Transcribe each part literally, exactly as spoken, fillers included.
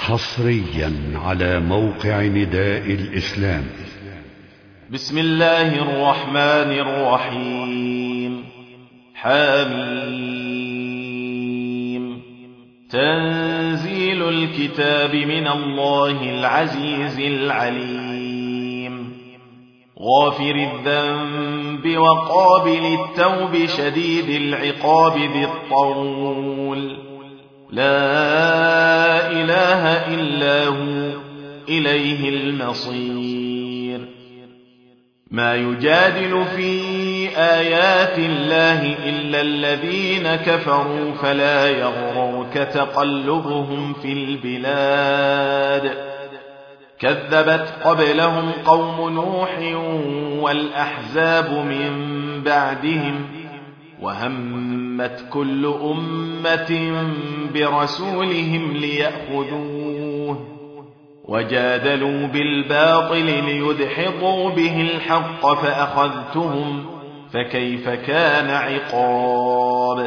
حصريا على موقع نداء الإسلام. بسم الله الرحمن الرحيم. حميم. تنزيل الكتاب من الله العزيز العليم، غافر الذنب وقابل التوب شديد العقاب ذي الطول، لا إله إلا هو إليه المصير. ما يجادل في آيات الله إلا الذين كفروا فلا يغررك تقلبهم في البلاد. كذبت قبلهم قوم نوح والأحزاب من بعدهم، وهمت كل أمة برسولهم ليأخذوه، وجادلوا بالباطل ليدحضوا به الحق فأخذتهم، فكيف كان عقاب.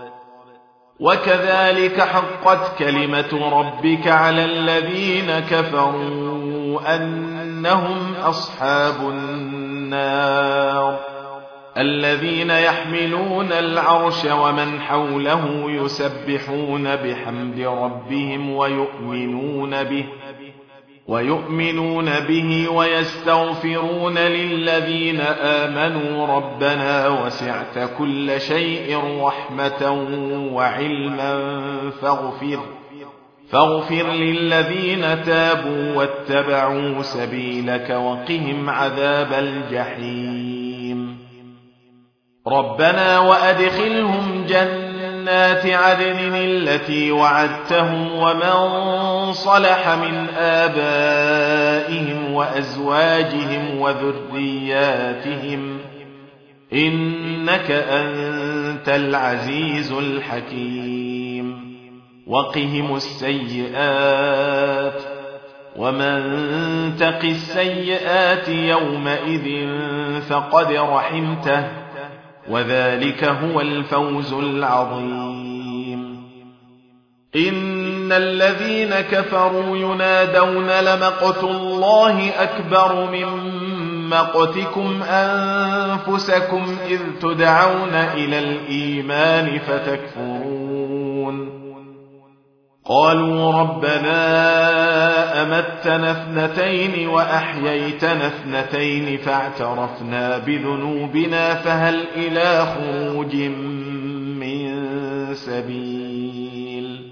وكذلك حقت كلمة ربك على الذين كفروا أنهم أصحاب النار، الذين يحملون العرش ومن حوله يسبحون بحمد ربهم ويؤمنون به ويؤمنون به ويستغفرون للذين آمنوا ربنا وسعت كل شيء رحمة وعلما فاغفر فاغفر للذين تابوا واتبعوا سبيلك وقهم عذاب الجحيم. ربنا وأدخلهم جنات عدن التي وعدتهم ومن صلح من آبائهم وأزواجهم وذرياتهم، إنك أنت العزيز الحكيم. وقهم السيئات، ومن تق السيئات يومئذ فقد رحمته، وذلك هو الفوز العظيم. إن الذين كفروا ينادون لمقت الله أكبر من مقتكم أنفسكم إذ تدعون إلى الإيمان فتكفرون. قالوا ربنا أمتنا اثنتين وأحييتنا اثنتين فاعترفنا بذنوبنا فهل إلى خروج من سبيل.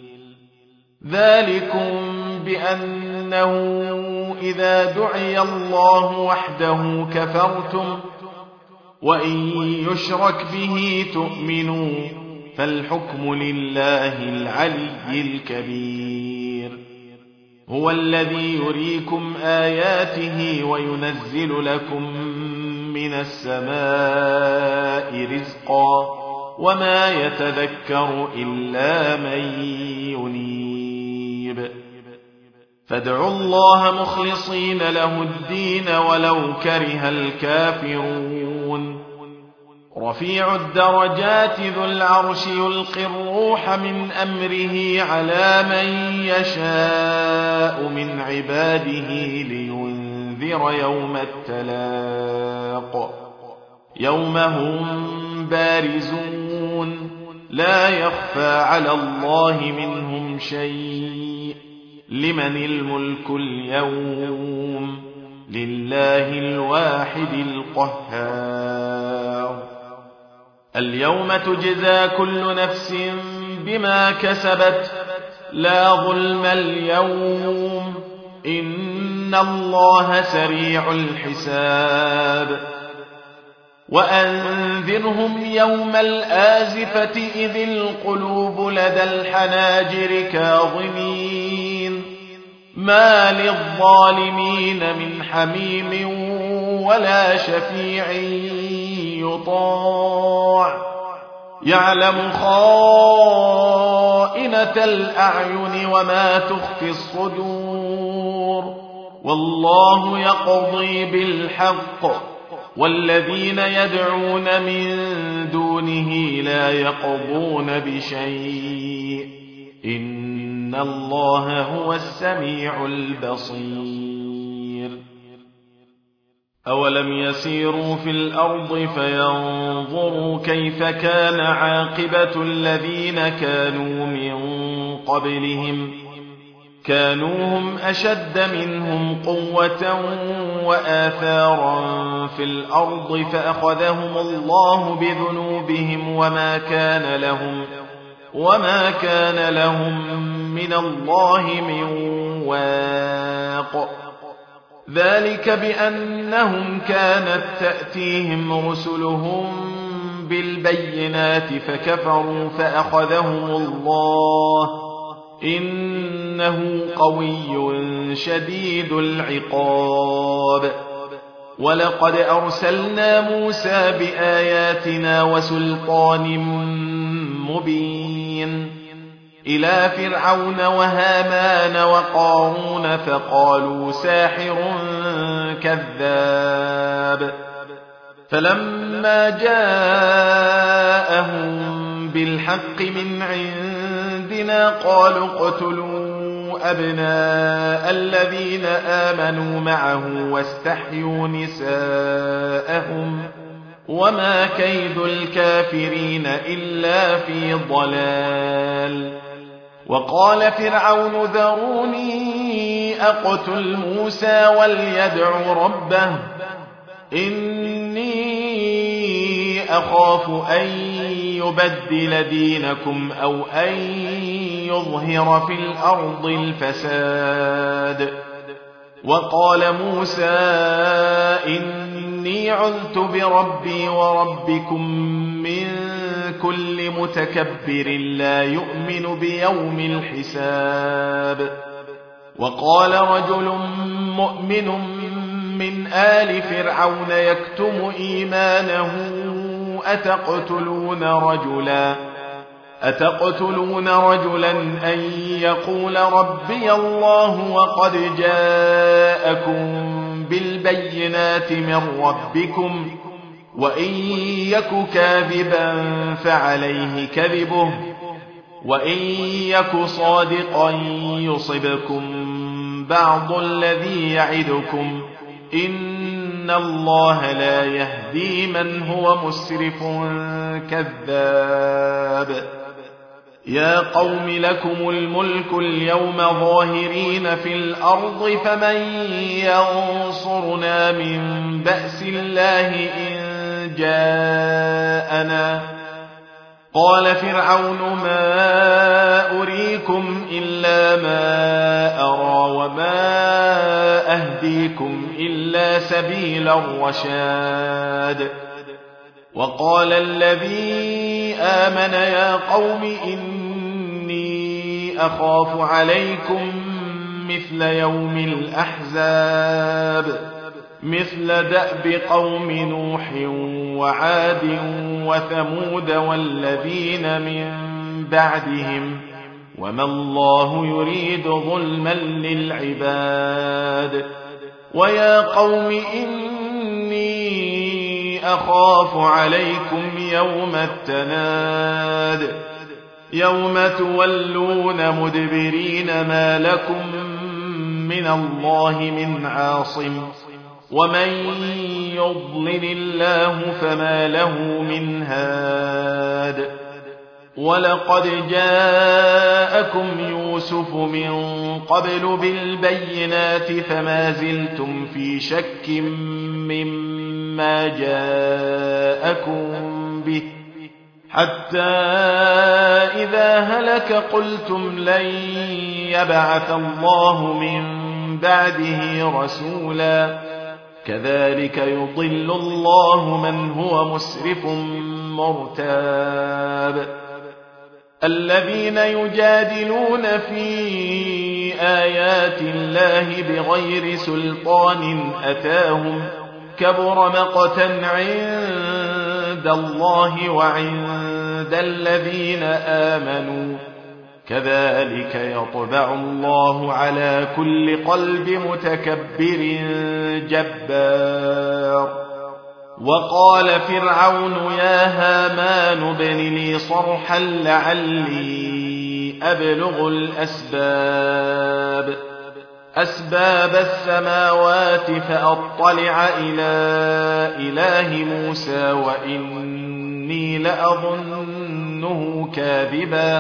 ذلكم بأنه إذا دعي الله وحده كفرتم، وإن يشرك به تؤمنوا، فالحكم لله العلي الكبير. هو الذي يريكم آياته وينزل لكم من السماء رزقا، وما يتذكر إلا من ينيب. فادعوا الله مخلصين له الدين ولو كره الكافرون. رفيع الدرجات ذو العرش يلقي الروح من أمره على من يشاء من عباده لينذر يوم التلاق، يوم هم بارزون لا يخفى على الله منهم شيء. لمن الملك اليوم؟ لله الواحد القهار. اليوم تجزى كل نفس بما كسبت، لا ظلم اليوم، إن الله سريع الحساب. وأنذرهم يوم الآزفة إذ القلوب لدى الحناجر كاظمين، ما للظالمين من حميم ولا شفيع يطاع، يعلم خائنة الأعين وما تخفي الصدور، والله يقضي بالحق، والذين يدعون من دونه لا يقضون بشيء إن الله هو السميع البصير أولم يسيروا في الأرض فينظروا كيف كان عاقبة الذين كانوا من قبلهم كانوا هم أشد منهم قوة وآثارا في الأرض فأخذهم الله بذنوبهم وما كان لهم وما كان لهم من الله من واق ذلك بأنهم كانت تأتيهم رسلهم بالبينات فكفروا فأخذهم الله إنه قوي شديد العقاب ولقد أرسلنا موسى بآياتنا وسلطان مبين إلى فرعون وهامان وقارون فقالوا ساحر كذاب فلما جاءهم بالحق من عندنا قالوا اقتلوا أبناء الذين آمنوا معه واستحيوا نساءهم وما كيد الكافرين إلا في ضلال وقال فرعون ذروني أقتل موسى وليدع ربه إني أخاف أن يبدل دينكم أو أن يظهر في الأرض الفساد وقال موسى إني عذت بربي وربكم من كل متكبر لا يؤمن بيوم الحساب وقال رجل مؤمن من آل فرعون يكتم إيمانه أتقتلون رجلا أتقتلون رجلا أن يقول ربي الله وقد جاءكم بالبينات من ربكم وإن يك كاذبا فعليه كذبه وإن يك صادقا يصبكم بعض الذي يعدكم إن الله لا يهدي من هو مسرف كذاب يا قوم لكم الملك اليوم ظاهرين في الأرض فمن ينصرنا من بأس الله إن جاءنا قال فرعون ما أريكم إلا ما أرى وما أهديكم إلا سبيل الرشاد وقال الذي آمن يا قوم إني أخاف عليكم مثل يوم الأحزاب مثل دأب قوم نوح وعاد وثمود والذين من بعدهم وما الله يريد ظلما للعباد ويا قوم إني أخاف عليكم يوم التناد يوم تولون مدبرين ما لكم من الله من عاصم ومن يضلل الله فما له من هاد ولقد جاءكم يوسف من قبل بالبينات فما زلتم في شك مما جاءكم به حتى إذا هلك قلتم لن يبعث الله من بعده رسولا كذلك يضل الله من هو مسرف مرتاب الذين يجادلون في آيات الله بغير سلطان أتاهم كبر مقتا عند الله وعند الذين آمنوا كذلك يطبع الله على كل قلب متكبر جبار وقال فرعون يا هامان ابن لي صرحا لعلي أبلغ الأسباب أسباب السماوات فأطلع إلى إله موسى وإني لأظنه كاذبا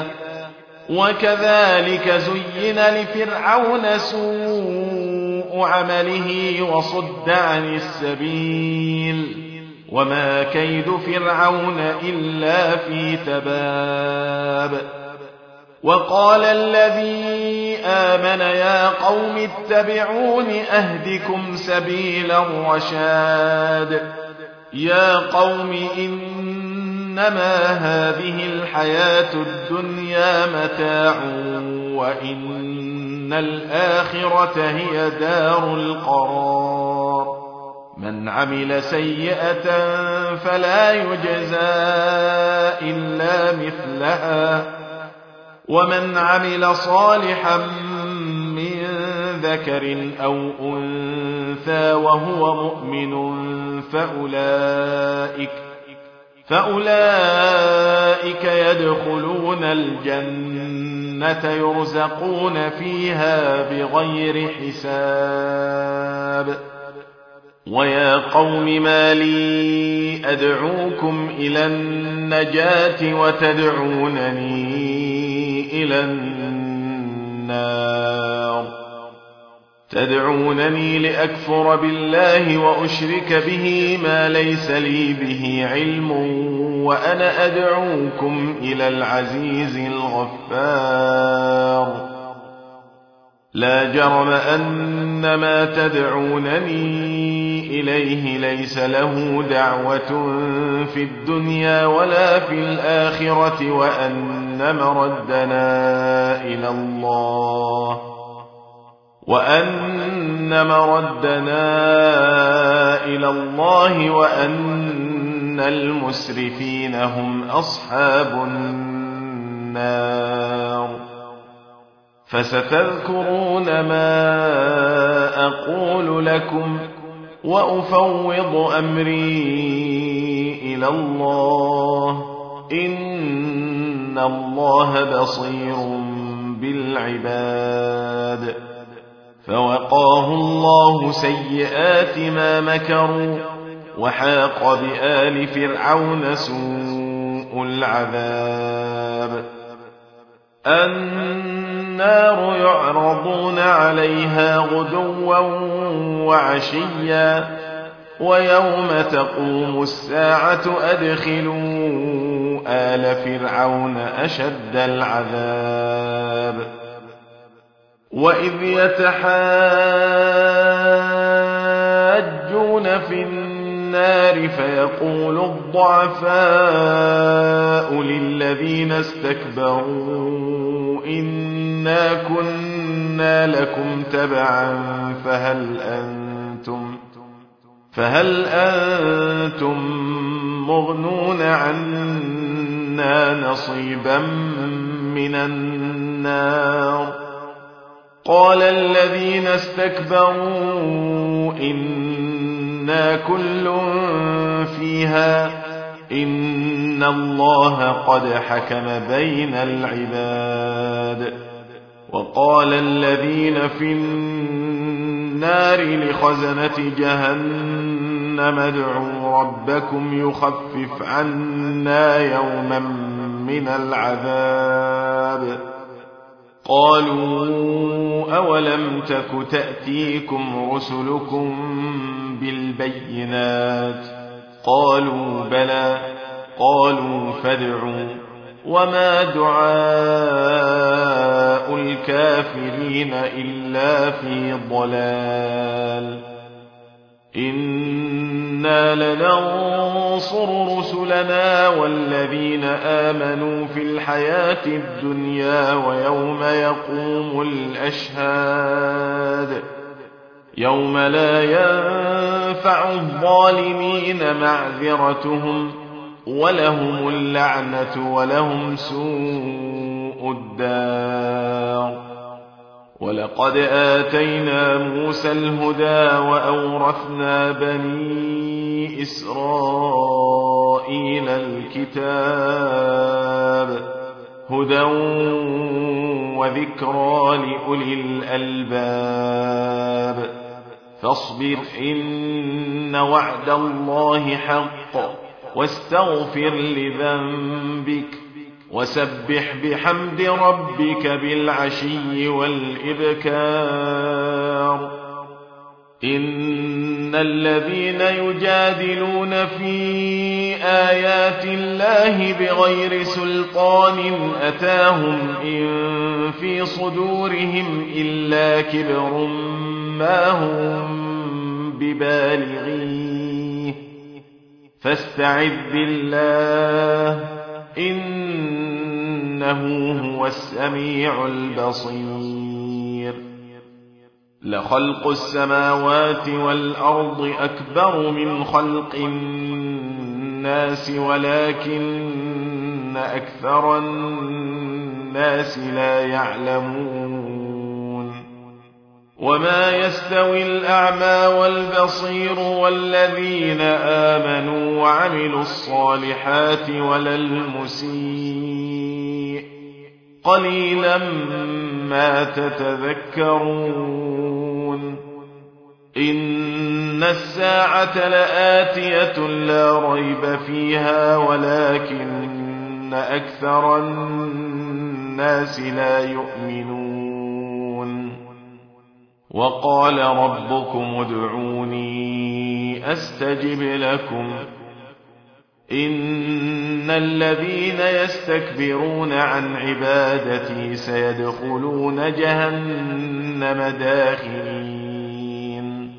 وكذلك زين لفرعون سوء عمله وصد عن السبيل وما كيد فرعون إلا في تباب وقال الذي آمن يا قوم اتبعون أهدكم سبيل الرشاد يا قوم إنما هذه الحياة الدنيا متاع وإن الآخرة هي دار القرار من عمل سيئة فلا يجزى إلا مثلها ومن عمل صالحا من ذكر أو أنثى وهو مؤمن فأولئك, فأولئك يدخلون الجنة يرزقون فيها بغير حساب ويا قوم ما لي أدعوكم إلى النجاة وتدعونني إلى النار تدعونني لأكفر بالله وأشرك به ما ليس لي به علم وأنا أدعوكم إلى العزيز الغفار لا جرم أن ما تدعونني إليه ليس له دعوة في الدنيا ولا في الآخرة وأن مردنا إلى الله وأن مردنا إلى الله وأن المسرفين هم أصحاب النار فستذكرون ما أقول لكم وأفوض أمري إلى الله إن الله بصير بالعباد فوقاه الله سيئات ما مكروا وحاق بآل فرعون سوء العذاب النار يعرضون عليها غدوا وعشيا ويوم تقوم الساعة أدخلوا آل فرعون أشد العذاب وإذ يتحاجون في النار فيقول الضعفاء للذين استكبروا إنا كنا لكم تبعا فهل أنتم فهل أنتم مغنون عنا نصيبا من النار قال الذين استكبروا إنا كل فيها إن الله قد حكم بين العباد وقال الذين في النار لخزنة جهنم ادعوا ربكم يخفف عنا يوما من العذاب قالوا أولم تك تأتيكم رسلكم بالبينات قالوا بلى قالوا فادعوا وما دعاء الكافرين إلا في ضلال إنا لننصر رسلنا والذين آمنوا في الحياة الدنيا ويوم يقوم الأشهاد يوم لا ينفع الظالمين معذرتهم ولهم اللعنة ولهم سوء الدار ولقد آتينا موسى الهدى وأورثنا بني إسرائيل الكتاب هدى وذكرى لأولي الألباب فاصبر إن وعد الله حق واستغفر لذنبك وسبح بحمد ربك بالعشي والإبكار إن الذين يجادلون في آيات الله بغير سلطان أتاهم إن في صدورهم إلا كبر ما هم ببالغيه فاستعذ بالله إنه هو السميع البصير لخلق السماوات والأرض أكبر من خلق الناس ولكن أكثر الناس لا يعلمون وما يستوي الأعمى والبصير والذين آمنوا وعملوا الصالحات ولا المسيء قليلا ما تتذكرون إن الساعة لآتية لا ريب فيها ولكن أكثر الناس لا يؤمنون وقال ربكم ادعوني أستجب لكم إن الذين يستكبرون عن عبادتي سيدخلون جهنم داخرين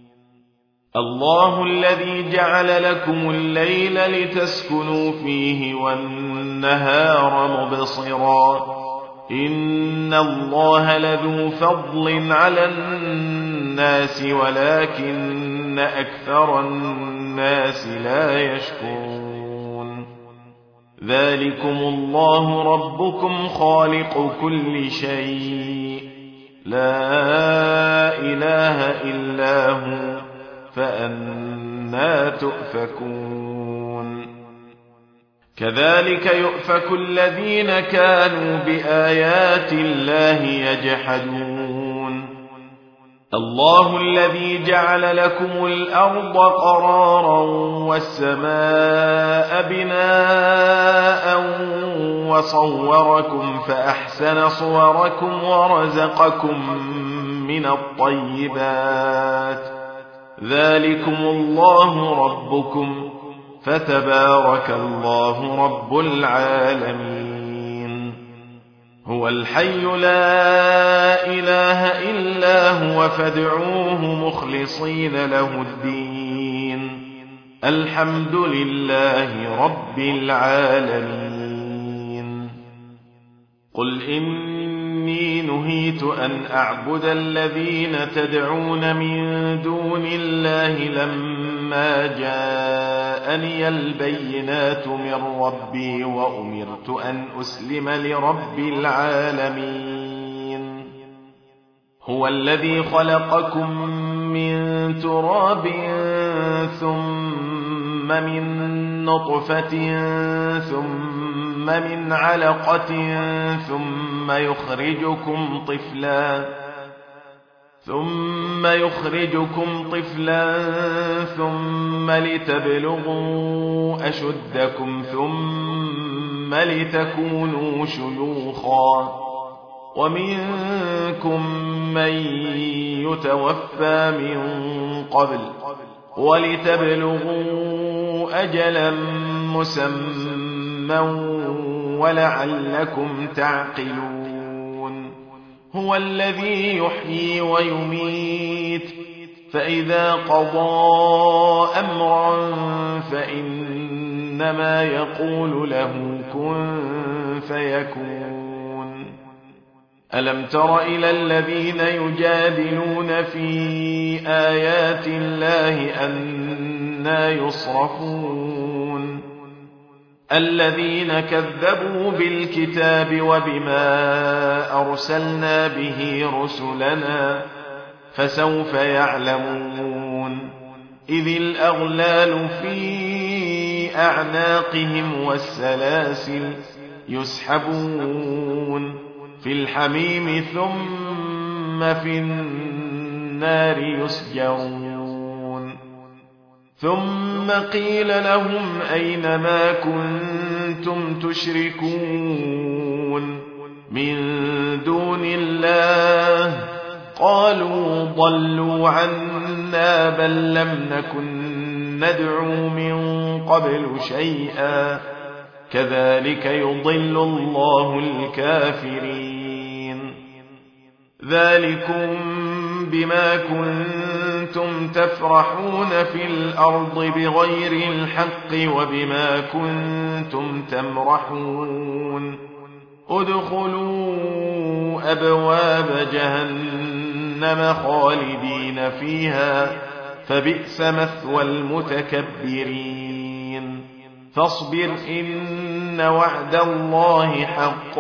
الله الذي جعل لكم الليل لتسكنوا فيه والنهار مبصرا إن الله لذو فضل على الناس ولكن أكثر الناس لا يشكرون ذلكم الله ربكم خالق كل شيء لا إله إلا هو فأنى تؤفكون كذلك يؤفك الذين كانوا بآيات الله يجحدون الله الذي جعل لكم الأرض قرارا والسماء بناء وصوركم فأحسن صوركم ورزقكم من الطيبات ذلكم الله ربكم فتبارك الله رب العالمين هو الحي لا إله إلا هو فادعوه مخلصين له الدين الحمد لله رب العالمين قل إني نهيت أن أعبد الذين تدعون من دون الله لما جاءني البينات من ربي وأمرت أن أسلم لرب العالمين هو الذي خلقكم من تراب ثم من نطفة ثم من علقة ثم يخرجكم طفلا ثم يخرجكم طفلا ثم لتبلغوا أشدكم ثم لتكونوا شيوخا ومنكم من يتوفى من قبل ولتبلغوا أجلا مسمى ولعلكم تعقلون هو الذي يحيي ويميت فإذا قضى أمرا فإنما يقول له كن فيكون ألم تر إلى الذين يجادلون في آيات الله أنى يصرفون الذين كذبوا بالكتاب وبما أرسلنا به رسلنا فسوف يعلمون إذ الأغلال في أعناقهم والسلاسل يسحبون في الحميم ثم في النار يسجرون ثم قيل لهم أين ما كنتم تشركون من دون الله قالوا ضلوا عنا بل لم نكن ندعو من قبل شيئا كذلك يضل الله الكافرين ذلكم بما كنتم تفرحون في الأرض بغير الحق وبما كنتم تمرحون ادخلوا أبواب جهنم خالدين فيها فبئس مثوى المتكبرين فاصبر إن وعد الله حق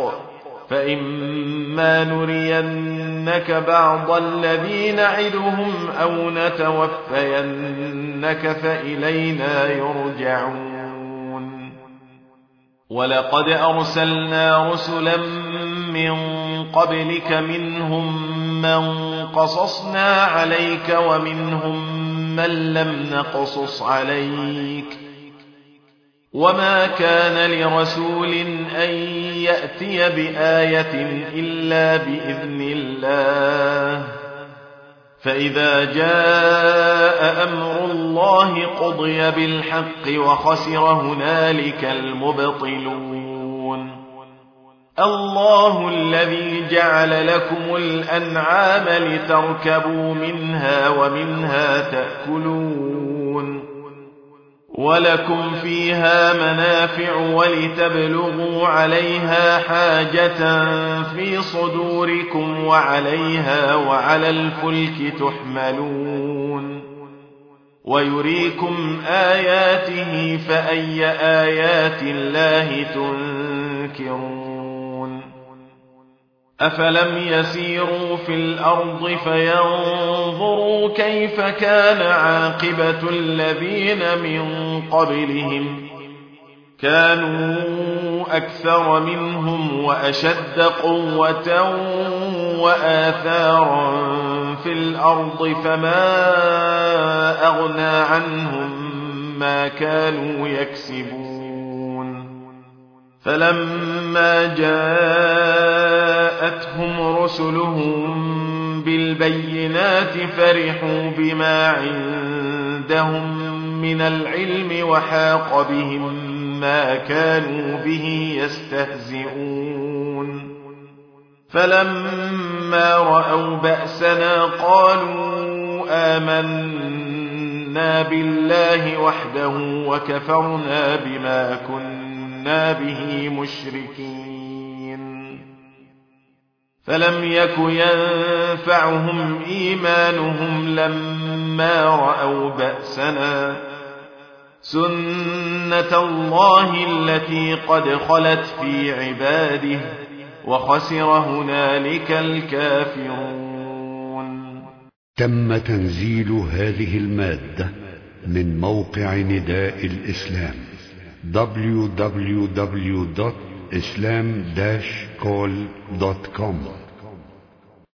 فإما نرينك بعض الذي نعدهم أو نتوفينك فإلينا يرجعون ولقد أرسلنا رسلا من قبلك منهم من قصصنا عليك ومنهم من لم نقصص عليك وما كان لرسول أن يأتي بآية إلا بإذن الله فإذا جاء أمر الله قضي بالحق وخسر هنالك المبطلون الله الذي جعل لكم الأنعام لتركبوا منها ومنها تأكلون ولكم فيها منافع ولتبلغوا عليها حاجة في صدوركم وعليها وعلى الفلك تحملون ويريكم آياته فأي آيات الله تنكرون أفلم يسيروا في الأرض فينظروا كيف كان عاقبة الذين من قبلهم كانوا أكثر منهم وأشد قوة وآثارا في الأرض فما أغنى عنهم ما كانوا يكسبون فلما جاءتهم رسلهم بالبينات فرحوا بما عندهم من العلم وحاق بهم ما كانوا به يستهزئون فلما رأوا بأسنا قالوا آمنا بالله وحده وكفرنا بما كنا به مشركين فلم يك ينفعهم إيمانهم لما رأوا بأسنا سنة الله التي قد خلت في عباده وخسر هنالك الكافرون. تم تنزيل هذه المادة من موقع نداء الإسلام دبليو دبليو دبليو دوت islam dash call دوت كوم